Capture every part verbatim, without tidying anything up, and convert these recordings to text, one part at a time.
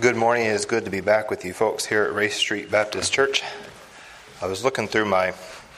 Good morning. It is good to be back with you folks here at Race Street Baptist Church. I was looking through my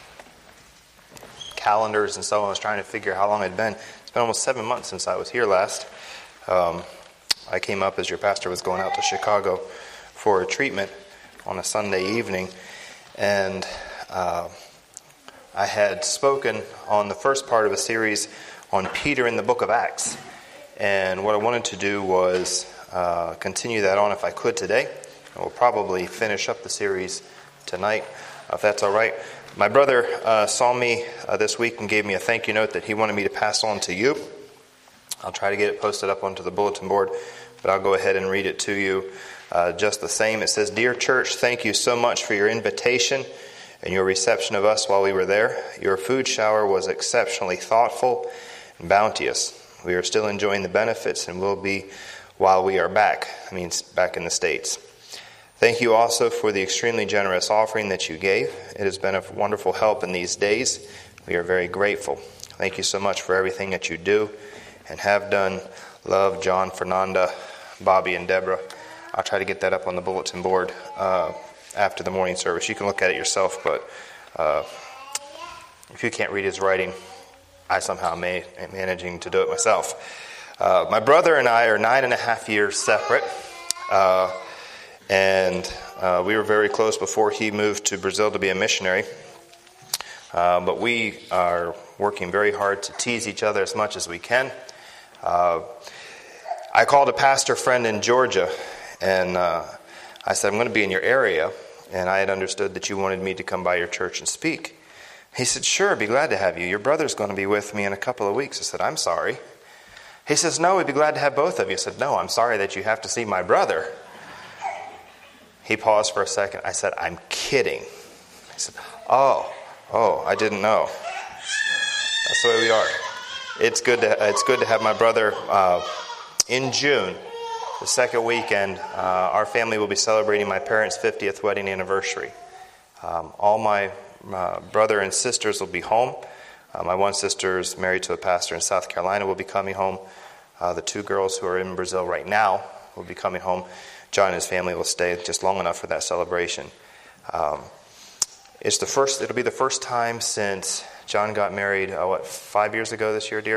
calendars and so on. I was trying to figure how long it had been. It's been almost seven months since I was here last. Um, I came up as your pastor was going out to Chicago for a treatment on a Sunday evening. And uh, I had spoken on the first part of a series on Peter in the book of Acts. And what I wanted to do was Uh, continue that on if I could today. I will probably finish up the series tonight, if that's all right. My brother uh, saw me uh, this week and gave me a thank you note that he wanted me to pass on to you. I'll try to get it posted up onto the bulletin board, but I'll go ahead and read it to you uh, just the same. It says, "Dear church, thank you so much for your invitation and your reception of us while we were there. Your food shower was exceptionally thoughtful and bounteous. We are still enjoying the benefits and will be while we are back, I mean back in the States. Thank you also for the extremely generous offering that you gave. It has been a wonderful help in these days. We are very grateful. Thank you so much for everything that you do and have done. Love, John, Fernanda, Bobby, and Deborah." I'll try to get that up on the bulletin board uh, after the morning service. You can look at it yourself, but uh, if you can't read his writing, I somehow may, am managing to do it myself. Uh, my brother and I are nine and a half years separate, uh, and uh, we were very close before he moved to Brazil to be a missionary. Uh, but we are working very hard to tease each other as much as we can. Uh, I called a pastor friend in Georgia, and uh, I said, "I'm going to be in your area," and I had understood that you wanted me to come by your church and speak. He said, "Sure, I'd be glad to have you. Your brother's going to be with me in a couple of weeks." I said, "I'm sorry." He says, "No, we'd be glad to have both of you." I said, "No, I'm sorry that you have to see my brother." He paused for a second. I said, "I'm kidding." He said, oh, oh, I didn't know. That's the way we are. It's good to it's good to have my brother uh, in June, the second weekend. Uh, our family will be celebrating my parents' fiftieth wedding anniversary. Um, all my uh, brother and sisters will be home. Uh, my one sister is married to a pastor in South Carolina, will be coming home. Uh, the two girls who are in Brazil right now will be coming home. John and his family will stay just long enough for that celebration. Um, it's the first. It'll be the first time since John got married. Uh, what, five years ago this year, dear?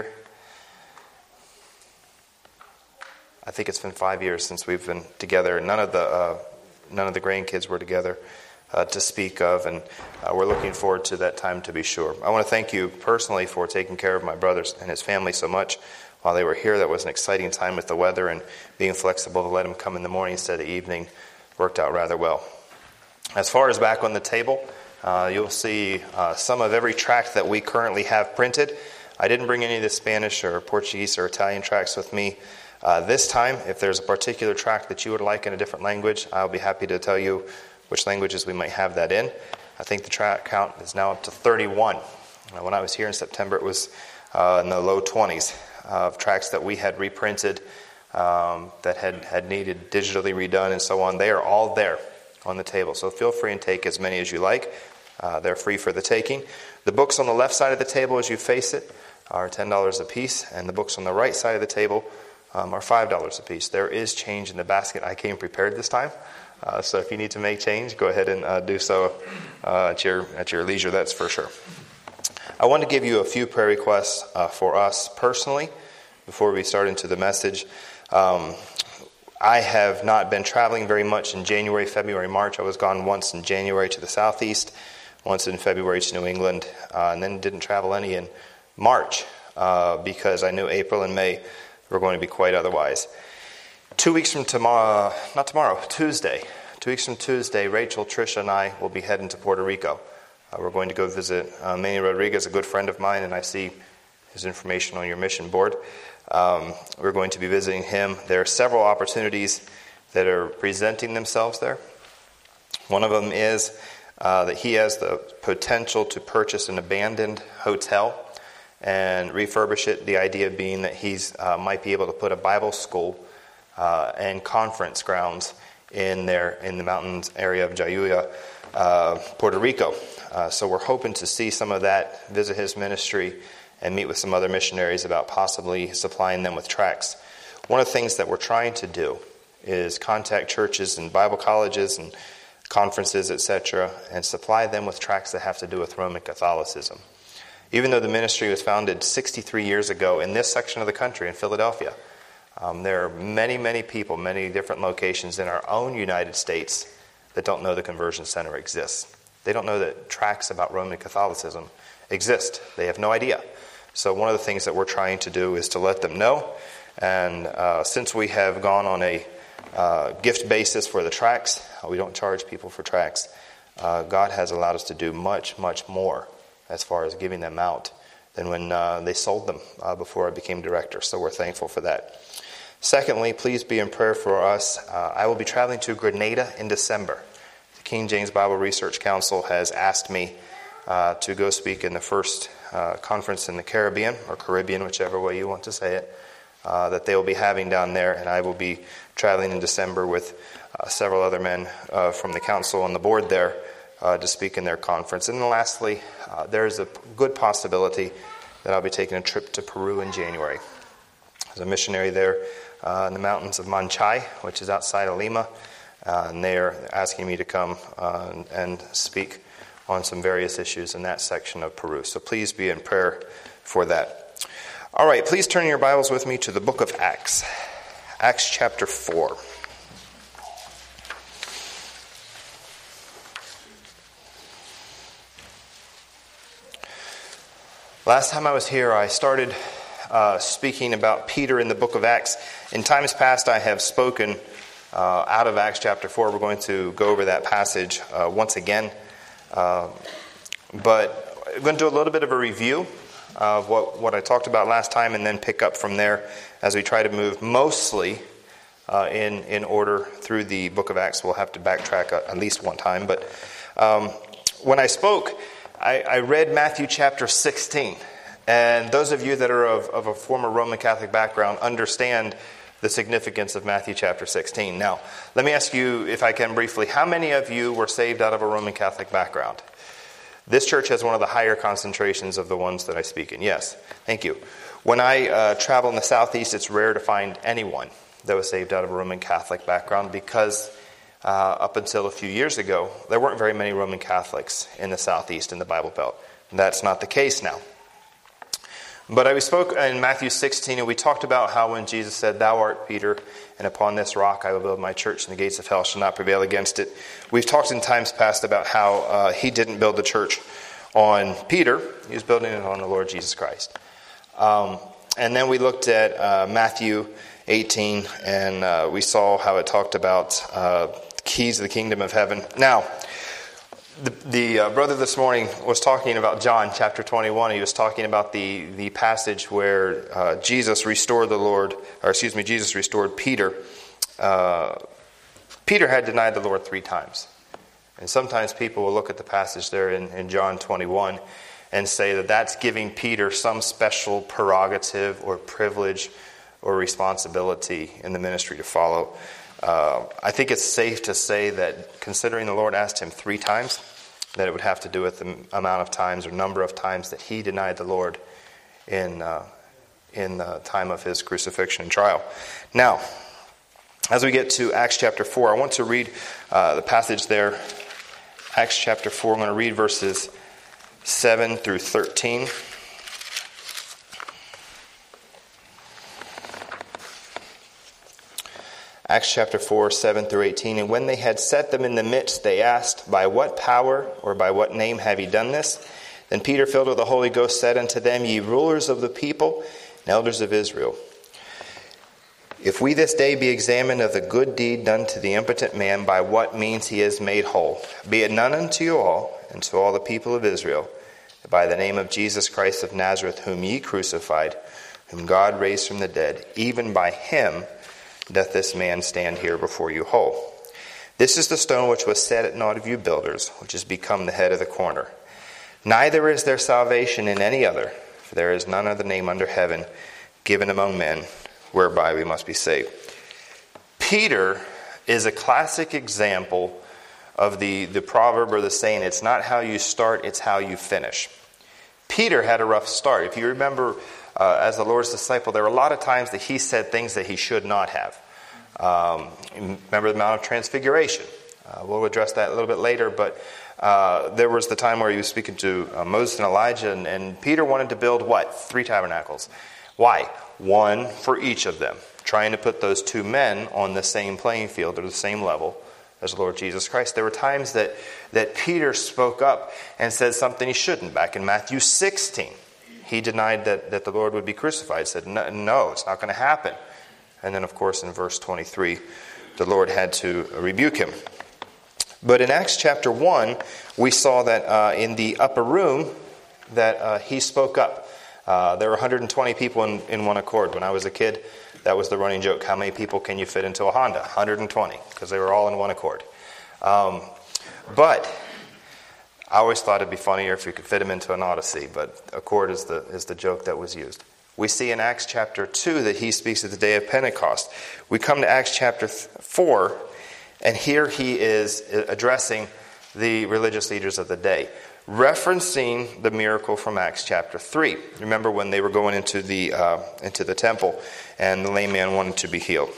I think it's been five years since we've been together. None of the uh, none of the grandkids were together Uh, to speak of, and uh, we're looking forward to that time to be sure. I want to thank you personally for taking care of my brothers and his family so much while they were here. That was an exciting time with the weather, and being flexible to let them come in the morning instead of the evening worked out rather well. As far as back on the table, uh, you'll see uh, some of every tract that we currently have printed. I didn't bring any of the Spanish or Portuguese or Italian tracts with me uh, this time. If there's a particular tract that you would like in a different language, I'll be happy to tell you which languages we might have that in. I think the tract count is now up to thirty-one. Uh, when I was here in September, it was uh, in the low twenties of tracts that we had reprinted, um, that had, had needed digitally redone and so on. They are all there on the table, so feel free and take as many as you like. Uh, they're free for the taking. The books on the left side of the table as you face it are ten dollars a piece, and the books on the right side of the table um, are five dollars a piece. There is change in the basket. I came prepared this time. Uh, so if you need to make change, go ahead and uh, do so uh, at your at your leisure, that's for sure. I want to give you a few prayer requests uh, for us personally before we start into the message. Um, I have not been traveling very much in January, February, March. I was gone once in January to the southeast, once in February to New England, uh, and then didn't travel any in March uh, because I knew April and May were going to be quite otherwise. Two weeks from tomorrow, not tomorrow, Tuesday. Two weeks from Tuesday, Rachel, Tricia, and I will be heading to Puerto Rico. Uh, we're going to go visit uh, Manny Rodriguez, a good friend of mine, and I see his information on your mission board. Um, we're going to be visiting him. There are several opportunities that are presenting themselves there. One of them is uh, that he has the potential to purchase an abandoned hotel and refurbish it. The idea being that he uh, might be able to put a Bible school Uh, and conference grounds in there in the mountains area of Jayuya, uh, Puerto Rico. Uh, so we're hoping to see some of that, visit his ministry, and meet with some other missionaries about possibly supplying them with tracts. One of the things that we're trying to do is contact churches and Bible colleges and conferences, et cetera, and supply them with tracts that have to do with Roman Catholicism. Even though the ministry was founded sixty-three years ago in this section of the country, in Philadelphia, um, there are many, many people, many different locations in our own United States that don't know the Conversion Center exists. They don't know that tracts about Roman Catholicism exist. They have no idea. So one of the things that we're trying to do is to let them know. And uh, since we have gone on a uh, gift basis for the tracts, we don't charge people for tracts, uh, God has allowed us to do much, much more as far as giving them out than when uh, they sold them uh, before I became director. So we're thankful for that. Secondly, please be in prayer for us. Uh, I will be traveling to Grenada in December. The King James Bible Research Council has asked me uh, to go speak in the first uh, conference in the Caribbean, or Caribbean, whichever way you want to say it, uh, that they will be having down there. And I will be traveling in December with uh, several other men uh, from the council and the board there uh, to speak in their conference. And then lastly, uh, there is a good possibility that I'll be taking a trip to Peru in January. As a missionary there, Uh, in the mountains of Manchay, which is outside of Lima, uh, and they are asking me to come uh, and, and speak on some various issues in that section of Peru. So please be in prayer for that. All right, please turn your Bibles with me to the book of Acts, Acts chapter four. Last time I was here, I started Uh, speaking about Peter in the book of Acts. In times past, I have spoken uh, out of Acts chapter four. We're going to go over that passage uh, once again. Uh, but I'm going to do a little bit of a review of what, what I talked about last time and then pick up from there as we try to move mostly uh, in, in order through the book of Acts. We'll have to backtrack at least one time. But um, when I spoke, I, I read Matthew chapter sixteen. And those of you that are of, of a former Roman Catholic background understand the significance of Matthew chapter sixteen. Now, let me ask you, if I can briefly, how many of you were saved out of a Roman Catholic background? This church has one of the higher concentrations of the ones that I speak in. Yes, thank you. When I uh, travel in the Southeast, it's rare to find anyone that was saved out of a Roman Catholic background because uh, up until a few years ago, there weren't very many Roman Catholics in the Southeast in the Bible Belt. That's not the case now. But I spoke in Matthew sixteen, and we talked about how when Jesus said, "Thou art Peter, and upon this rock I will build my church, and the gates of hell shall not prevail against it." We've talked in times past about how uh, he didn't build the church on Peter. He was building it on the Lord Jesus Christ. Um, and then we looked at uh, Matthew eighteen, and uh, we saw how it talked about uh, keys of the kingdom of heaven. Now, The, the uh, brother this morning was talking about John chapter twenty-one. He was talking about the, the passage where uh, Jesus restored the Lord, or excuse me, Jesus restored Peter. Uh, Peter had denied the Lord three times. And sometimes people will look at the passage there in, in John twenty-one and say that that's giving Peter some special prerogative or privilege or responsibility in the ministry to follow. Uh, I think it's safe to say that considering the Lord asked him three times, that it would have to do with the amount of times or number of times that he denied the Lord in uh, in the time of his crucifixion and trial. Now, as we get to Acts chapter four, I want to read uh, the passage there. Acts chapter four, I'm going to read verses seven through thirteen. Acts chapter four, seven through eighteen. And when they had set them in the midst, they asked, "By what power or by what name have ye done this?" Then Peter, filled with the Holy Ghost, said unto them, "Ye rulers of the people and elders of Israel, if we this day be examined of the good deed done to the impotent man, by what means he is made whole, be it known unto you all, and to all the people of Israel, that by the name of Jesus Christ of Nazareth, whom ye crucified, whom God raised from the dead, even by him doth this man stand here before you whole. This is the stone which was set at naught of you builders, which has become the head of the corner. Neither is there salvation in any other, for there is none other name under heaven given among men, whereby we must be saved." Peter is a classic example of the, the proverb or the saying, it's not how you start, it's how you finish. Peter had a rough start. If you remember, Uh, as the Lord's disciple, there were a lot of times that he said things that he should not have. Um, remember the Mount of Transfiguration. Uh, we'll address that a little bit later, but uh, there was the time where he was speaking to uh, Moses and Elijah, and, and Peter wanted to build what? Three tabernacles. Why? One for each of them, trying to put those two men on the same playing field or the same level as the Lord Jesus Christ. There were times that, that Peter spoke up and said something he shouldn't. Back in Matthew sixteen, he denied that, that the Lord would be crucified. He said, no, no, it's not going to happen. And then, of course, in verse twenty-three, the Lord had to rebuke him. But in Acts chapter one, we saw that uh, in the upper room that uh, he spoke up. Uh, there were one hundred twenty people in, in one accord. When I was a kid, that was the running joke. How many people can you fit into a Honda? one hundred twenty, because they were all in one accord. Um, but I always thought it'd be funnier if you could fit them into an Odyssey, but accord is the is the joke that was used. We see in Acts chapter two that he speaks of the day of Pentecost. We come to Acts chapter four, and here he is addressing the religious leaders of the day, referencing the miracle from Acts chapter three. Remember when they were going into the uh, into the temple and the lame man wanted to be healed.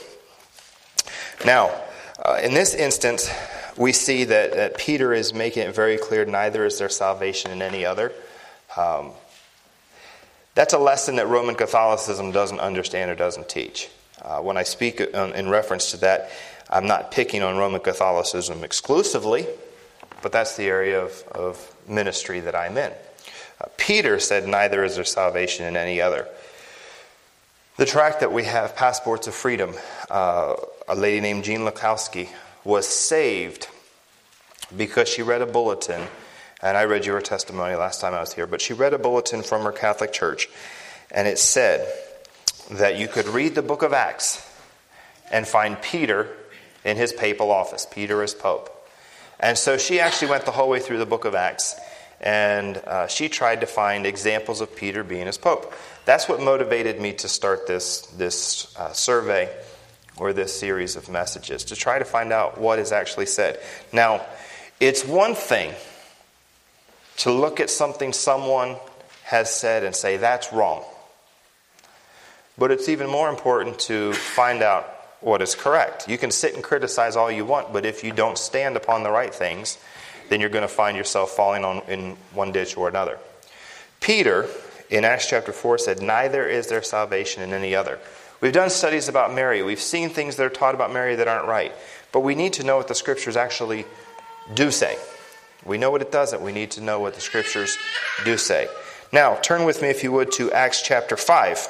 Now, uh, in this instance, we see that, that Peter is making it very clear, neither is there salvation in any other. Um, that's a lesson that Roman Catholicism doesn't understand or doesn't teach. Uh, when I speak in, in reference to that, I'm not picking on Roman Catholicism exclusively, but that's the area of, of ministry that I'm in. Uh, Peter said, neither is there salvation in any other. The tract that we have, Passports of Freedom, uh, a lady named Jean Lukowski was saved because she read a bulletin, and I read your testimony last time I was here, but she read a bulletin from her Catholic church, and it said that you could read the book of Acts and find Peter in his papal office, Peter as Pope. And so she actually went the whole way through the book of Acts, and uh, she tried to find examples of Peter being as Pope. That's what motivated me to start this, this uh, survey or this series of messages, to try to find out what is actually said. Now, it's one thing to look at something someone has said and say, that's wrong. But it's even more important to find out what is correct. You can sit and criticize all you want, but if you don't stand upon the right things, then you're going to find yourself falling on in one ditch or another. Peter, in Acts chapter four, said, neither is there salvation in any other. We've done studies about Mary. We've seen things that are taught about Mary that aren't right. But we need to know what the Scriptures actually do say. We know what it doesn't. We need to know what the Scriptures do say. Now, turn with me, if you would, to Acts chapter five.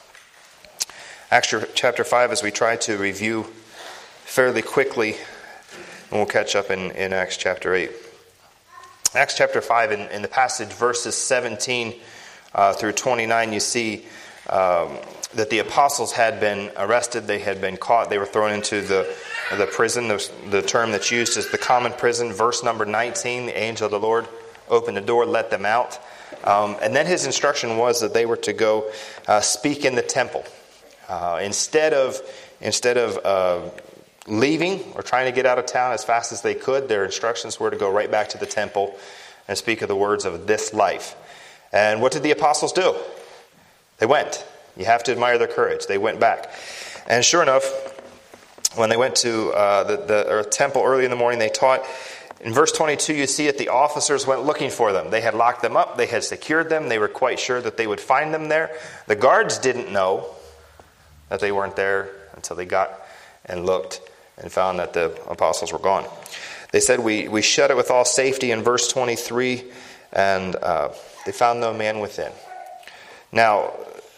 Acts chapter five, as we try to review fairly quickly, and we'll catch up in, in Acts chapter eight. Acts chapter five, in, in the passage verses seventeen uh, through twenty-nine, you see um, that the apostles had been arrested, they had been caught, they were thrown into the, the prison. The, the term that's used is the common prison. Verse number nineteen, the angel of the Lord opened the door, let them out. Um, and then his instruction was that they were to go uh, speak in the temple. Uh, instead of instead of uh, leaving or trying to get out of town as fast as they could, their instructions were to go right back to the temple and speak of the words of this life. And what did the apostles do? They went. You have to admire their courage. They went back. And sure enough, when they went to uh, the, the or temple early in the morning, they taught. In verse twenty-two, you see that the officers went looking for them. They had locked them up. They had secured them. They were quite sure that they would find them there. The guards didn't know that they weren't there until they got and looked and found that the apostles were gone. They said, we, we shut it with all safety in verse twenty-three, and uh, they found no man within. Now,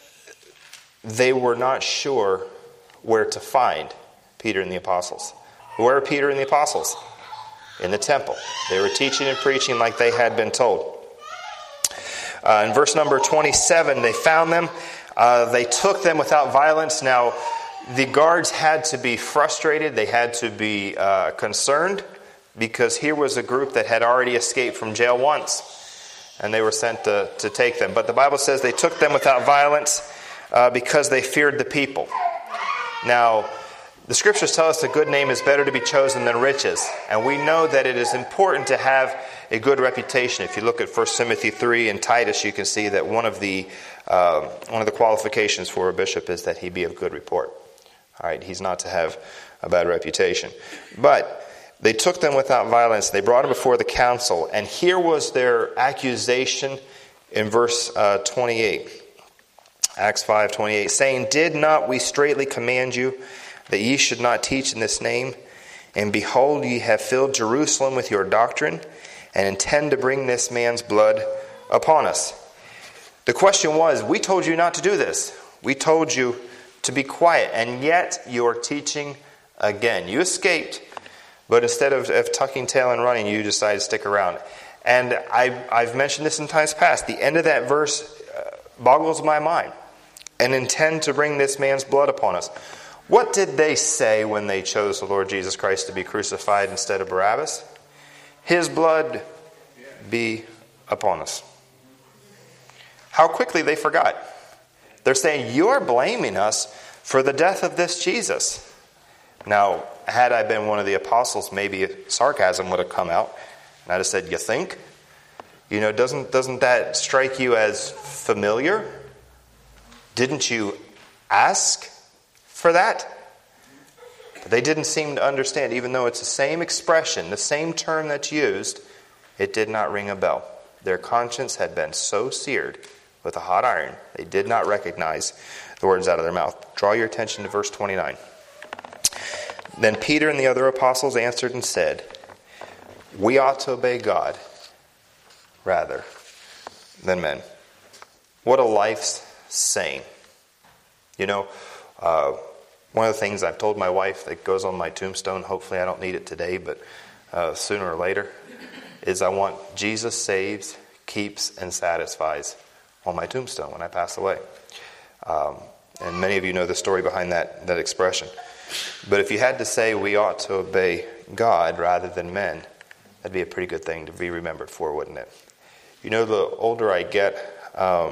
they were not sure where to find Peter and the apostles. Where are Peter and the apostles? In the temple. They were teaching and preaching like they had been told. Uh, in verse number twenty-seven, they found them. Uh, they took them without violence. Now, the guards had to be frustrated. They had to be uh, concerned, because here was a group that had already escaped from jail once, and they were sent to, to take them. But the Bible says they took them without violence uh, because they feared the people. Now, the Scriptures tell us a good name is better to be chosen than riches, and we know that it is important to have a good reputation. If you look at First Timothy three and Titus, you can see that one of the uh, one of the qualifications for a bishop is that he be of good report. All right, he's not to have a bad reputation. But they took them without violence. They brought him before the council. And here was their accusation in verse uh, twenty-eight. Acts five twenty-eight, saying, Did not we straitly command you that ye should not teach in this name? And behold, ye have filled Jerusalem with your doctrine, and intend to bring this man's blood upon us. The question was, we told you not to do this. We told you to be quiet, and yet you are teaching again. You escaped, but instead of, of tucking tail and running, you decided to stick around. And I, I've mentioned this in times past. The end of that verse uh, boggles my mind. And intend to bring this man's blood upon us. What did they say when they chose the Lord Jesus Christ to be crucified instead of Barabbas? His blood be upon us. How quickly they forgot. They're saying, you're blaming us for the death of this Jesus. Now, had I been one of the apostles, maybe sarcasm would have come out. And I'd have said, you think? You know, doesn't, doesn't that strike you as familiar? Didn't you ask for that? But they didn't seem to understand. Even though it's the same expression, the same term that's used, it did not ring a bell. Their conscience had been so seared with a hot iron, they did not recognize the words out of their mouth. Draw your attention to verse twenty-nine. Then Peter and the other apostles answered and said, We ought to obey God rather than men. What a life's saying. You know, uh, one of the things I've told my wife that goes on my tombstone, hopefully I don't need it today, but uh, sooner or later, is I want Jesus saves, keeps, and satisfies on my tombstone when I pass away. Um, and many of you know the story behind that, that expression. But if you had to say we ought to obey God rather than men, that'd be a pretty good thing to be remembered for, wouldn't it? You know, the older I get, um,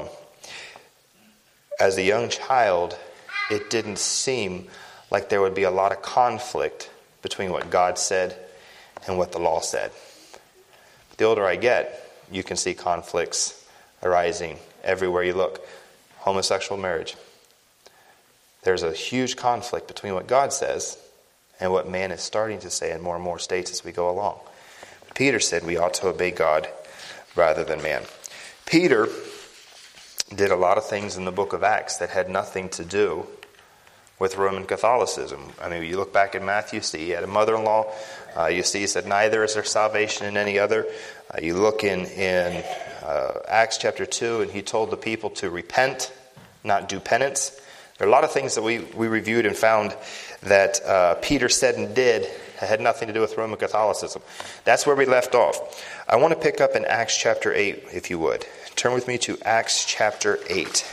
as a young child, it didn't seem like there would be a lot of conflict between what God said and what the law said. The older I get, you can see conflicts arising everywhere you look. Homosexual marriage. There's a huge conflict between what God says and what man is starting to say in more and more states as we go along. Peter said we ought to obey God rather than man. Peter did a lot of things in the book of Acts that had nothing to do with Roman Catholicism. I mean, you look back in Matthew, see he had a mother-in-law. Uh, you see he said, neither is there salvation in any other. Uh, you look in, in uh, Acts chapter two, and he told the people to repent, not do penance. There are a lot of things that we, we reviewed and found that uh, Peter said and did that had nothing to do with Roman Catholicism. That's where we left off. I want to pick up in Acts chapter eight, if you would. Turn with me to Acts chapter eight.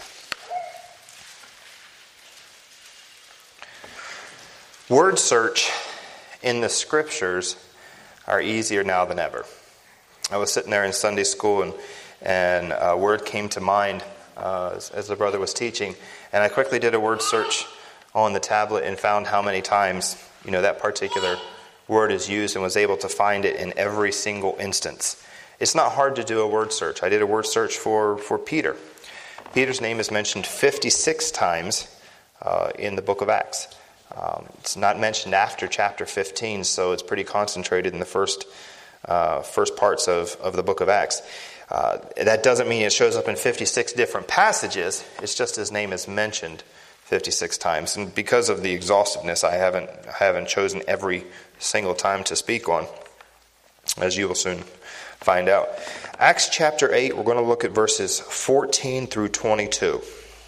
Word search in the scriptures are easier now than ever. I was sitting there in Sunday school and, and a word came to mind uh, as, as the brother was teaching. And I quickly did a word search on the tablet and found how many times, you know, that particular word is used and was able to find it in every single instance. It's not hard to do a word search. I did a word search for, for Peter. Peter's name is mentioned fifty-six times uh, in the book of Acts. Um, it's not mentioned after chapter fifteen, so it's pretty concentrated in the first uh, first parts of, of the book of Acts. Uh, that doesn't mean it shows up in fifty-six different passages. It's just his name is mentioned fifty-six times. And because of the exhaustiveness, I haven't, I haven't chosen every single time to speak on, as you will soon find out. Acts chapter eight, we're going to look at verses fourteen through twenty-two.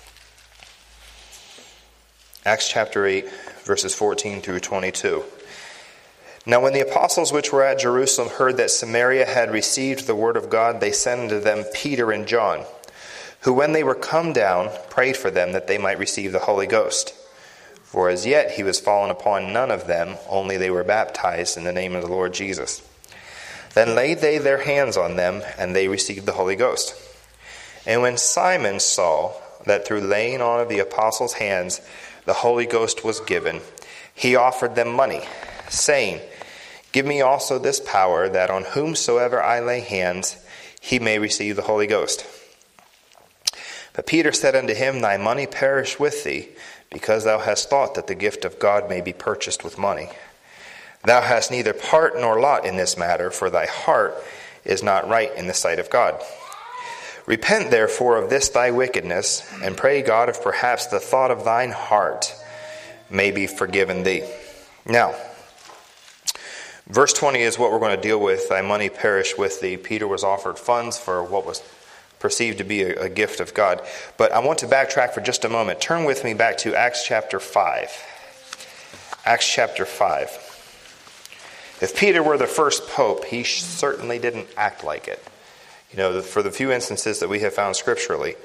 Acts chapter eight, verses fourteen through twenty-two. Now when the apostles which were at Jerusalem heard that Samaria had received the word of God, they sent unto them Peter and John, who when they were come down, prayed for them that they might receive the Holy Ghost. For as yet he was fallen upon none of them, only they were baptized in the name of the Lord Jesus. Then laid they their hands on them, and they received the Holy Ghost. And when Simon saw that through laying on of the apostles' hands the Holy Ghost was given, he offered them money, saying, Give me also this power, that on whomsoever I lay hands, he may receive the Holy Ghost. But Peter said unto him, Thy money perish with thee, because thou hast thought that the gift of God may be purchased with money. Thou hast neither part nor lot in this matter, for thy heart is not right in the sight of God. Repent therefore of this thy wickedness, and pray God if perhaps the thought of thine heart may be forgiven thee. Now, verse twenty is what we're going to deal with. Thy money perish with thee. Peter was offered funds for what was perceived to be a, a gift of God. But I want to backtrack for just a moment. Turn with me back to Acts chapter five. Acts chapter five. If Peter were the first pope, he certainly didn't act like it. You know, for the few instances that we have found scripturally.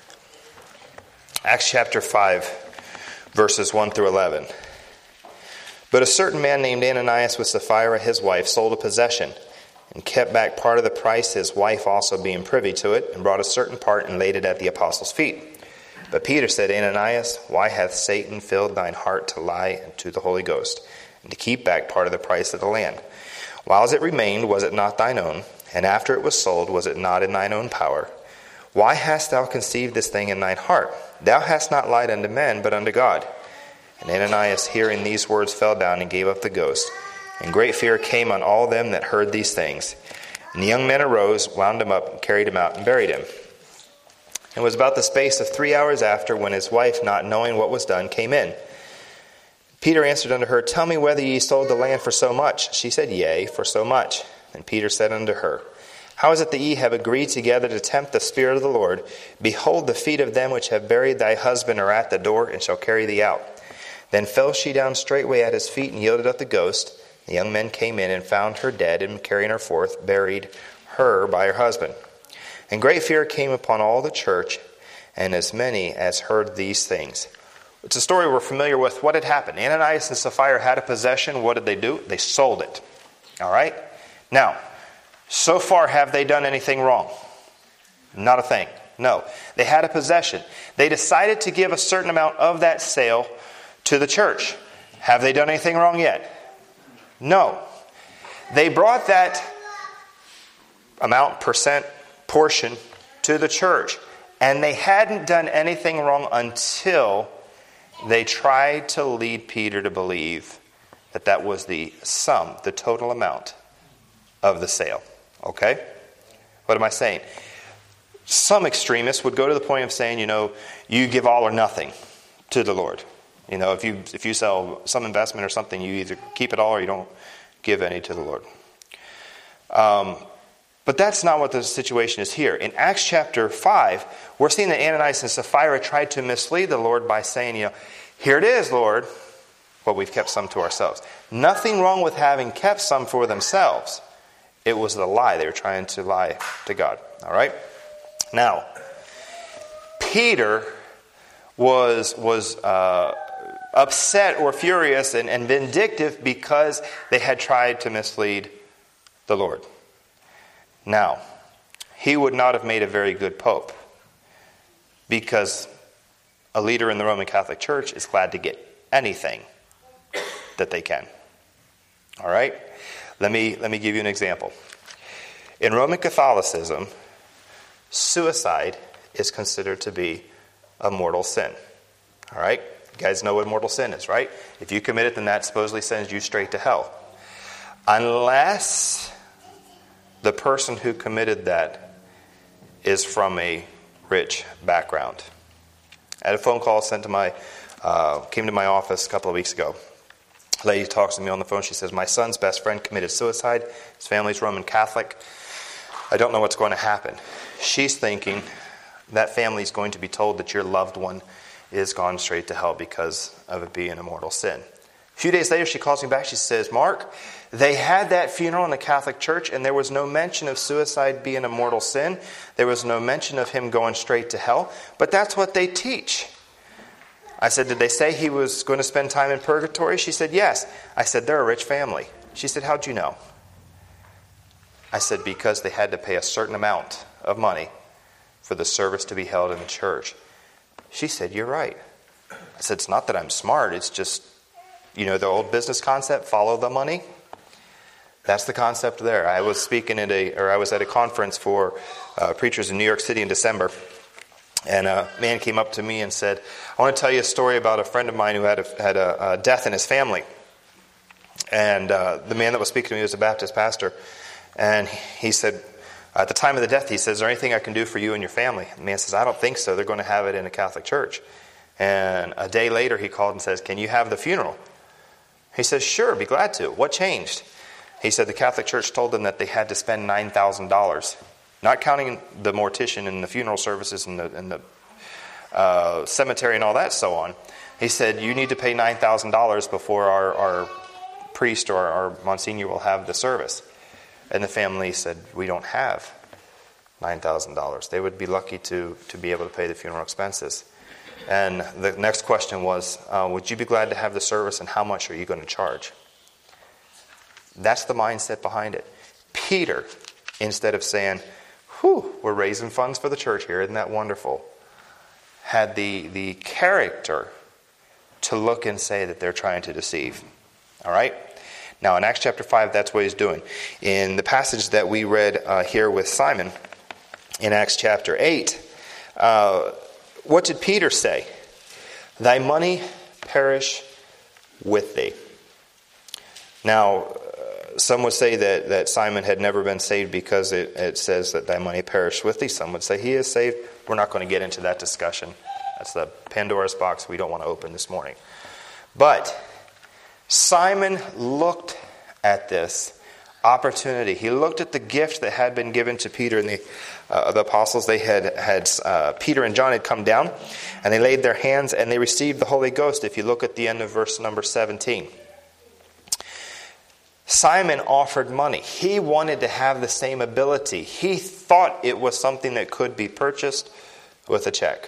Acts chapter five, verses one through eleven. But a certain man named Ananias with Sapphira, his wife, sold a possession, and kept back part of the price, his wife also being privy to it, and brought a certain part and laid it at the apostles' feet. But Peter said, Ananias, why hath Satan filled thine heart to lie to the Holy Ghost, and to keep back part of the price of the land? Whiles it remained, was it not thine own? And after it was sold, was it not in thine own power? Why hast thou conceived this thing in thine heart? Thou hast not lied unto men, but unto God. And Ananias, hearing these words, fell down and gave up the ghost. And great fear came on all them that heard these things. And the young men arose, wound him up, and carried him out, and buried him. It was about the space of three hours after, when his wife, not knowing what was done, came in. Peter answered unto her, Tell me whether ye sold the land for so much. She said, Yea, for so much. And Peter said unto her, How is it that ye have agreed together to tempt the Spirit of the Lord? Behold, the feet of them which have buried thy husband are at the door, and shall carry thee out. Then fell she down straightway at his feet, and yielded up the ghost. The young men came in, and found her dead, and carrying her forth, buried her by her husband. And great fear came upon all the church, and as many as heard these things. It's a story we're familiar with. What had happened? Ananias and Sapphira had a possession. What did they do? They sold it. All right? Now, so far, have they done anything wrong? Not a thing. No. They had a possession. They decided to give a certain amount of that sale to the church. Have they done anything wrong yet? No. They brought that amount, percent, portion to the church. And they hadn't done anything wrong until they tried to lead Peter to believe that that was the sum, the total amount of the sale. Okay? What am I saying? Some extremists would go to the point of saying, you know, you give all or nothing to the Lord. You know, if you if you sell some investment or something, you either keep it all or you don't give any to the Lord. Um, but that's not what the situation is here. In Acts chapter five, we're seeing that Ananias and Sapphira tried to mislead the Lord by saying, you know, here it is, Lord, but we've kept some to ourselves. Nothing wrong with having kept some for themselves. It was the lie. They were trying to lie to God. All right? Now, Peter was was uh, upset or furious and, and vindictive because they had tried to mislead the Lord. Now, he would not have made a very good pope, because a leader in the Roman Catholic Church is glad to get anything that they can. All right? Let me let me give you an example. In Roman Catholicism, suicide is considered to be a mortal sin. All right? You guys know what mortal sin is, right? If you commit it, then that supposedly sends you straight to hell. Unless the person who committed that is from a rich background. I had a phone call sent to my, uh, came to my office a couple of weeks ago. A lady talks to me on the phone. She says, my son's best friend committed suicide. His family's Roman Catholic. I don't know what's going to happen. She's thinking that family's going to be told that your loved one is gone straight to hell because of it being a mortal sin. A few days later, she calls me back. She says, Mark, they had that funeral in the Catholic Church, and there was no mention of suicide being a mortal sin. There was no mention of him going straight to hell. But that's what they teach. I said, did they say he was going to spend time in purgatory? She said, yes. I said, they're a rich family. She said, how'd you know? I said, because they had to pay a certain amount of money for the service to be held in the church. She said, you're right. I said, it's not that I'm smart. It's just, you know, the old business concept, follow the money. That's the concept there. I was speaking at a, or I was at a conference for uh, preachers in New York City in December. And a man came up to me and said, I want to tell you a story about a friend of mine who had a, had a, a death in his family. And uh, the man that was speaking to me was a Baptist pastor. And he said, at the time of the death, he says, is there anything I can do for you and your family? The man says, I don't think so. They're going to have it in a Catholic church. And a day later, he called and says, can you have the funeral? He says, sure, be glad to. What changed? He said the Catholic Church told them that they had to spend nine thousand dollars. Not counting the mortician and the funeral services and the, and the uh, cemetery and all that so on. He said, you need to pay nine thousand dollars before our, our priest or our Monsignor will have the service. And the family said, we don't have nine thousand dollars. They would be lucky to, to be able to pay the funeral expenses. And the next question was, uh, would you be glad to have the service, and how much are you going to charge? That's the mindset behind it. Peter, instead of saying, whew, we're raising funds for the church here, isn't that wonderful? Had the, the character to look and say that they're trying to deceive. All right? Now in Acts chapter five, that's what he's doing. In the passage that we read uh, here with Simon, in Acts chapter eight, uh, what did Peter say? Thy money perish with thee. Now, some would say that, that Simon had never been saved because it, it says that thy money perished with thee. Some would say he is saved. We're not going to get into that discussion. That's the Pandora's box we don't want to open this morning. But Simon looked at this opportunity. He looked at the gift that had been given to Peter and the, uh, the apostles. They had, had uh, Peter and John had come down, and they laid their hands, and they received the Holy Ghost. If you look at the end of verse number seventeen. Simon offered money. He wanted to have the same ability. He thought it was something that could be purchased with a check.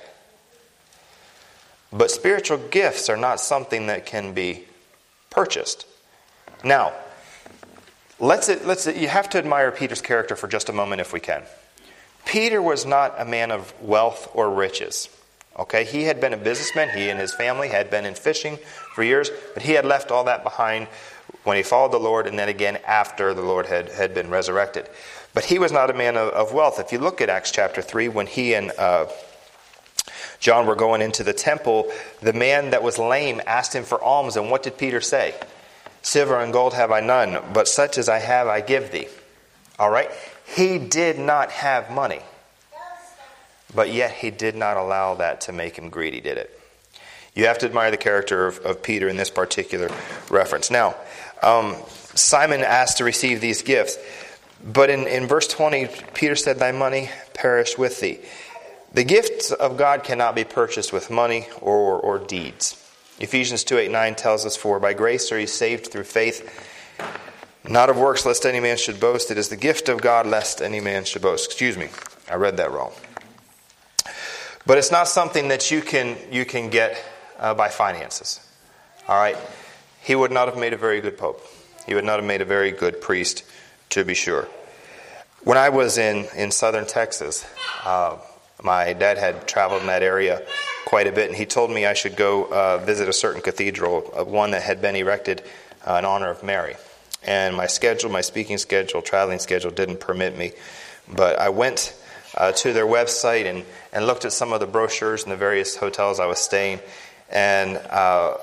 But spiritual gifts are not something that can be purchased. Now, let's let's you have to admire Peter's character for just a moment if we can. Peter was not a man of wealth or riches. Okay, he had been a businessman. He and his family had been in fishing for years, but he had left all that behind when he followed the Lord, and then again after the Lord had, had been resurrected. But he was not a man of, of wealth. If you look at Acts chapter three, when he and uh, John were going into the temple, the man that was lame asked him for alms, and what did Peter say? Silver and gold have I none, but such as I have I give thee. All right? He did not have money, but yet he did not allow that to make him greedy, did it? You have to admire the character of, of Peter in this particular reference. Now, um, Simon asked to receive these gifts. But in, in verse twenty, Peter said, thy money perish with thee. The gifts of God cannot be purchased with money or, or deeds. Ephesians two, eight, nine tells us, for by grace are ye saved through faith, not of works, lest any man should boast. It is the gift of God, lest any man should boast. Excuse me, I read that wrong. But it's not something that you can you can get uh, by finances. All right? He would not have made a very good pope. He would not have made a very good priest, to be sure. When I was in, in southern Texas, uh, my dad had traveled in that area quite a bit, and he told me I should go uh, visit a certain cathedral, uh, one that had been erected uh, in honor of Mary. And my schedule, my speaking schedule, traveling schedule didn't permit me. But I went uh, to their website and, and looked at some of the brochures in the various hotels I was staying. And uh,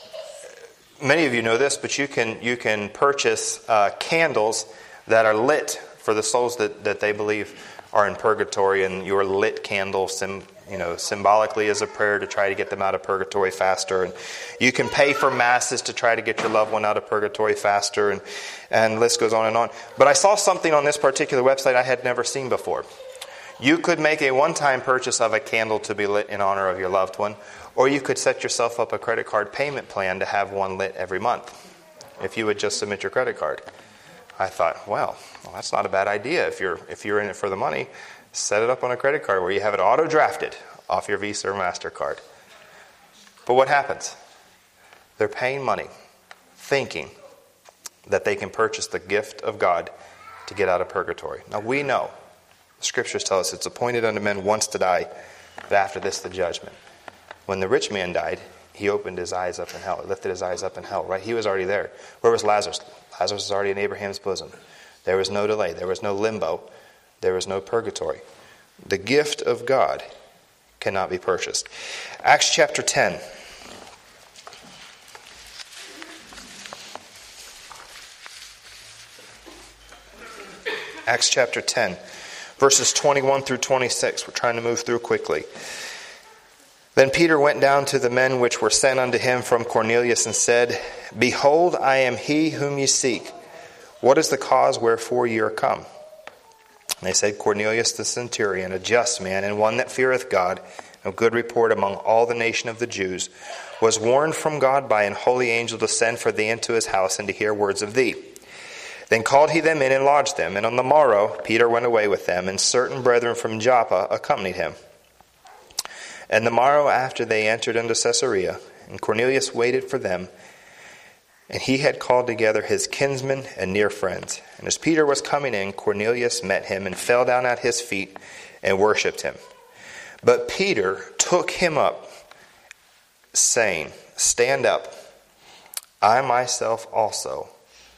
many of you know this, but you can you can purchase uh, candles that are lit for the souls that, that they believe are in purgatory, and your lit candle sim, you know, symbolically is a prayer to try to get them out of purgatory faster. And you can pay for masses to try to get your loved one out of purgatory faster, and, and the list goes on and on. But I saw something on this particular website I had never seen before. You could make a one-time purchase of a candle to be lit in honor of your loved one, or you could set yourself up a credit card payment plan to have one lit every month, if you would just submit your credit card. I thought, well, well, that's not a bad idea. If you're if you're in it for the money, set it up on a credit card where you have it auto-drafted off your Visa or MasterCard. But what happens? They're paying money, thinking that they can purchase the gift of God to get out of purgatory. Now we know, the Scriptures tell us it's appointed unto men once to die, but after this the judgment. When the rich man died, he opened his eyes up in hell, lifted his eyes up in hell, right? He was already there. Where was Lazarus? Lazarus was already in Abraham's bosom. There was no delay. There was no limbo. There was no purgatory. The gift of God cannot be purchased. Acts chapter ten. Acts chapter ten, verses twenty-one through twenty-six. We're trying to move through quickly. Then Peter went down to the men which were sent unto him from Cornelius and said, Behold, I am he whom ye seek. What is the cause wherefore ye are come? And they said, Cornelius the centurion, a just man, and one that feareth God, of good report among all the nation of the Jews, was warned from God by an holy angel to send for thee into his house and to hear words of thee. Then called he them in and lodged them. And on the morrow Peter went away with them, and certain brethren from Joppa accompanied him. And the morrow after they entered into Caesarea, and Cornelius waited for them, and he had called together his kinsmen and near friends. And as Peter was coming in, Cornelius met him and fell down at his feet and worshipped him. But Peter took him up, saying, Stand up, I myself also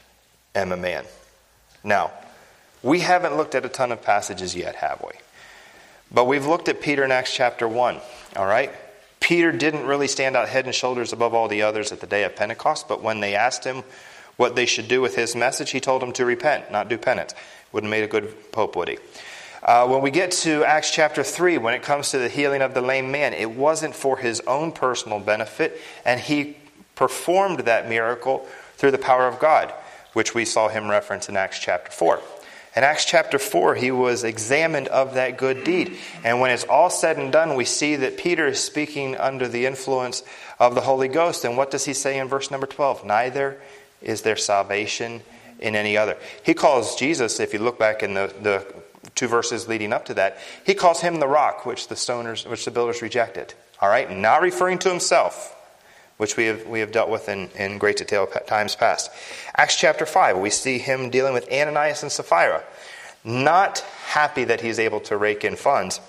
am a man. Now, we haven't looked at a ton of passages yet, have we? But we've looked at Peter in Acts chapter one, all right? Peter didn't really stand out head and shoulders above all the others at the day of Pentecost, but when they asked him what they should do with his message, he told them to repent, not do penance. Wouldn't have made a good pope, would he? Uh, when we get to Acts chapter three, when it comes to the healing of the lame man, it wasn't for his own personal benefit, and he performed that miracle through the power of God, which we saw him reference in Acts chapter four. In Acts chapter four, he was examined of that good deed. And when it's all said and done, we see that Peter is speaking under the influence of the Holy Ghost. And what does he say in verse number twelve? Neither is there salvation in any other. He calls Jesus, if you look back in the, the two verses leading up to that, he calls him the rock, which the stoners, which the builders rejected. All right, not referring to himself, which we have we have dealt with in, in great detail times past. Acts chapter five, we see him dealing with Ananias and Sapphira. Not happy that he's able to rake in funds.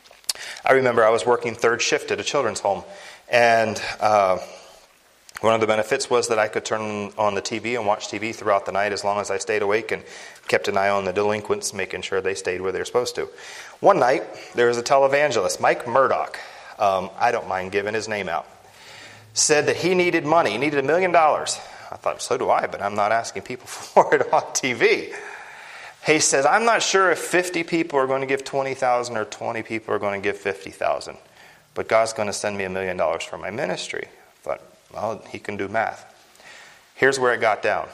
I remember I was working third shift at a children's home, and uh, one of the benefits was that I could turn on the T V and watch T V throughout the night as long as I stayed awake and kept an eye on the delinquents, making sure they stayed where they were supposed to. One night, there was a televangelist, Mike Murdoch. Um, I don't mind giving his name out. Said that he needed money. He needed a million dollars. I thought, so do I, but I'm not asking people for it on T V. He says, I'm not sure if fifty people are going to give twenty thousand or twenty people are going to give fifty thousand, but God's going to send me a million dollars for my ministry. I thought, well, he can do math. Here's where it got down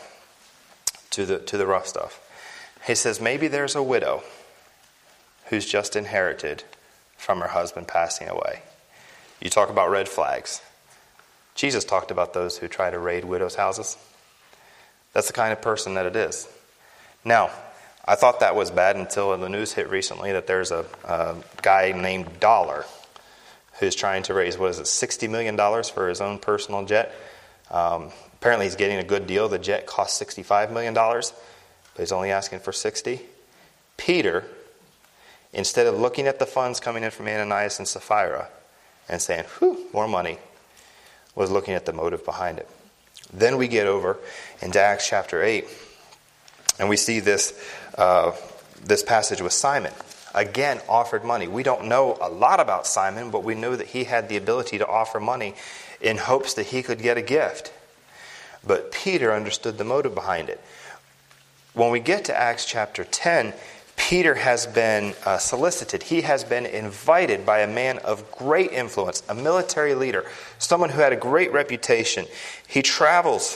to the to the rough stuff. He says, maybe there's a widow who's just inherited from her husband passing away. You talk about red flags. Jesus talked about those who try to raid widows' houses. That's the kind of person that it is. Now, I thought that was bad until the news hit recently that there's a, a guy named Dollar who's trying to raise, what is it, sixty million dollars for his own personal jet. Um, apparently he's getting a good deal. The jet costs sixty-five million dollars, but he's only asking for sixty. Peter, instead of looking at the funds coming in from Ananias and Sapphira and saying, whew, more money, was looking at the motive behind it. Then we get over into Acts chapter eight, and we see this uh, this passage with Simon. Again, offered money. We don't know a lot about Simon, but we know that he had the ability to offer money in hopes that he could get a gift. But Peter understood the motive behind it. When we get to Acts chapter ten, Peter has been uh, solicited. He has been invited by a man of great influence, a military leader, someone who had a great reputation. He travels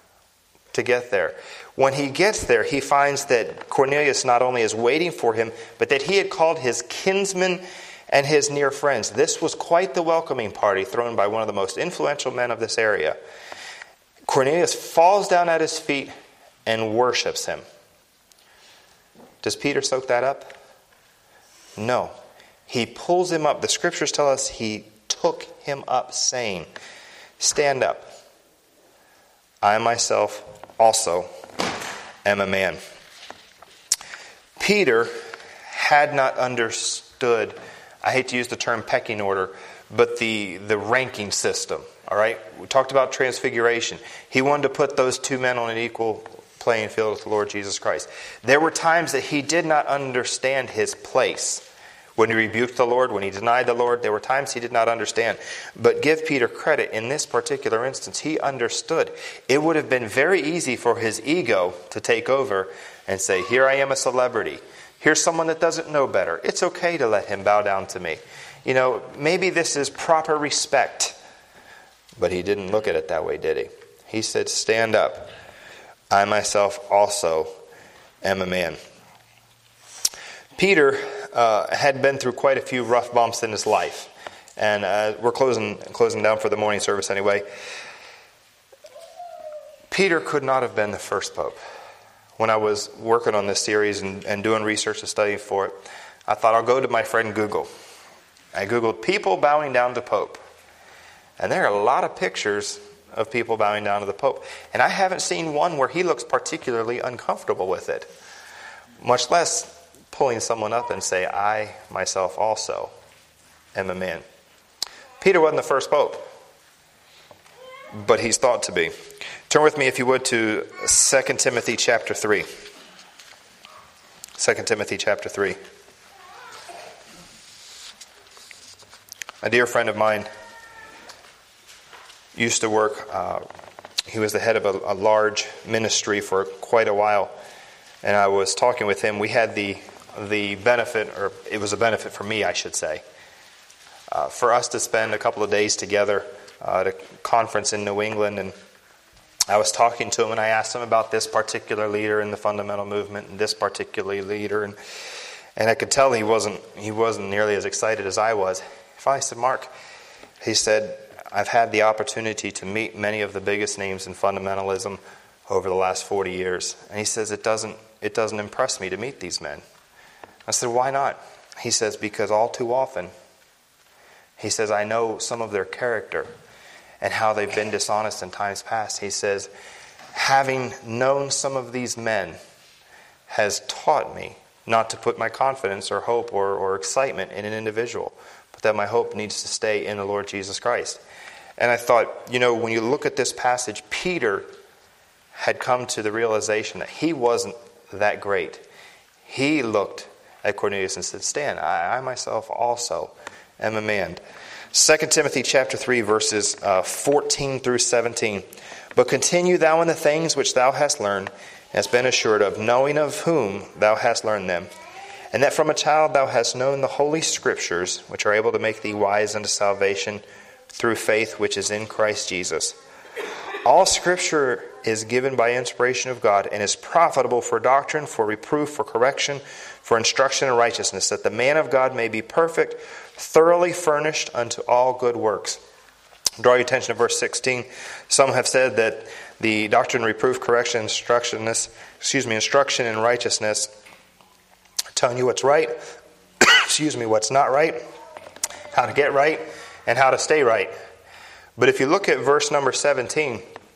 to get there. When he gets there, he finds that Cornelius not only is waiting for him, but that he had called his kinsmen and his near friends. This was quite the welcoming party thrown by one of the most influential men of this area. Cornelius falls down at his feet and worships him. Does Peter soak that up? No. He pulls him up. The scriptures tell us he took him up, saying, Stand up. I myself also am a man. Peter had not understood, I hate to use the term pecking order, but the, the ranking system. All right? We talked about transfiguration. He wanted to put those two men on an equal playing field with the Lord Jesus Christ. There were times that he did not understand his place When he rebuked the Lord, when he denied the Lord, there were times he did not understand. But give Peter credit, in this particular instance, he understood. It would have been very easy for his ego to take over and say, here I am a celebrity. Here's someone that doesn't know better. It's okay to let him bow down to me. You know, maybe this is proper respect. But he didn't look at it that way, did he? He said, stand up. I myself also am a man. Peter uh, had been through quite a few rough bumps in his life. And uh, we're closing closing down for the morning service anyway. Peter could not have been the first pope. When I was working on this series and, and doing research and studying for it, I thought I'll go to my friend Google. I Googled people bowing down to Pope. And there are a lot of pictures of people bowing down to the Pope. And I haven't seen one where he looks particularly uncomfortable with it. Much less pulling someone up and say, I myself also am a man. Peter wasn't the first pope, but he's thought to be. Turn with me, if you would, to Second Timothy chapter three. Second Timothy chapter three. A dear friend of mine used to work, uh, he was the head of a, a large ministry for quite a while, and I was talking with him. We had the the benefit, or it was a benefit for me, I should say, uh, for us to spend a couple of days together uh, at a conference in New England. And I was talking to him, and I asked him about this particular leader in the fundamental movement, and this particular leader, and and I could tell he wasn't he wasn't nearly as excited as I was. Finally, I said, Mark, he said, I've had the opportunity to meet many of the biggest names in fundamentalism over the last forty years. And he says, it doesn't it doesn't impress me to meet these men. I said, why not? He says, because all too often, he says, I know some of their character and how they've been dishonest in times past. He says, having known some of these men has taught me not to put my confidence or hope or, or excitement in an individual, but that my hope needs to stay in the Lord Jesus Christ. And I thought, you know, when you look at this passage, Peter had come to the realization that he wasn't that great. He looked at Cornelius and said, stand, I, I myself also am a man. Second Timothy chapter three, verses uh, fourteen through seventeen. But continue thou in the things which thou hast learned, and hast been assured of, knowing of whom thou hast learned them, and that from a child thou hast known the holy scriptures, which are able to make thee wise unto salvation through faith which is in Christ Jesus. All scripture is given by inspiration of God, and is profitable for doctrine, for reproof, for correction, for instruction in righteousness, that the man of God may be perfect, thoroughly furnished unto all good works. Draw your attention to verse sixteen. Some have said that the doctrine, reproof, correction, instructionness, excuse me, instruction in righteousness, telling you what's right, excuse me, what's not right, how to get right, and how to stay right. But if you look at verse number seventeen,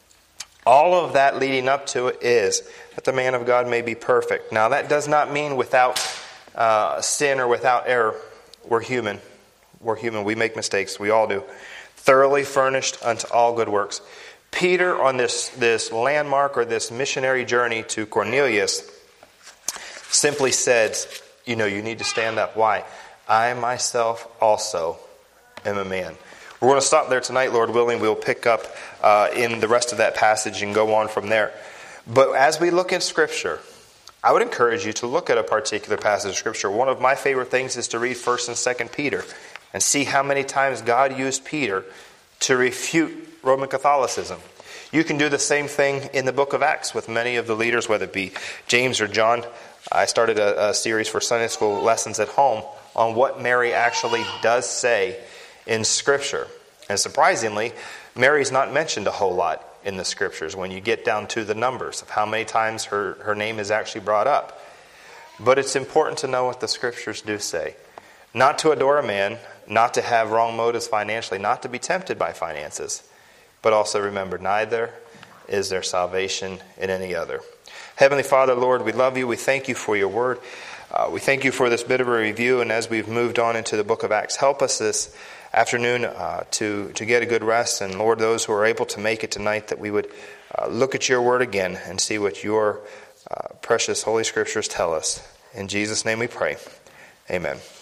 all of that leading up to it is that the man of God may be perfect. Now, that does not mean without uh, sin or without error. We're human. We're human. We make mistakes. We all do. Thoroughly furnished unto all good works. Peter, on this, this landmark or this missionary journey to Cornelius, simply said, you know, you need to stand up. Why? I myself also am a man. We're going to stop there tonight, Lord willing. We'll pick up uh, in the rest of that passage and go on from there. But as we look in Scripture, I would encourage you to look at a particular passage of Scripture. One of my favorite things is to read First and Second Peter and see how many times God used Peter to refute Roman Catholicism. You can do the same thing in the book of Acts with many of the leaders, whether it be James or John. I started a, a series for Sunday school lessons at home on what Mary actually does say in Scripture. And surprisingly, Mary's not mentioned a whole lot in the Scriptures when you get down to the numbers of how many times her, her name is actually brought up. But it's important to know what the Scriptures do say. Not to adore a man, not to have wrong motives financially, not to be tempted by finances, but also remember, neither is there salvation in any other. Heavenly Father, Lord, we love you. We thank you for your word. Uh, we thank you for this bit of a review, and as we've moved on into the book of Acts, help us this afternoon uh, to, to get a good rest. And Lord, those who are able to make it tonight, that we would uh, look at your word again and see what your uh, precious Holy Scriptures tell us. In Jesus' name we pray. Amen.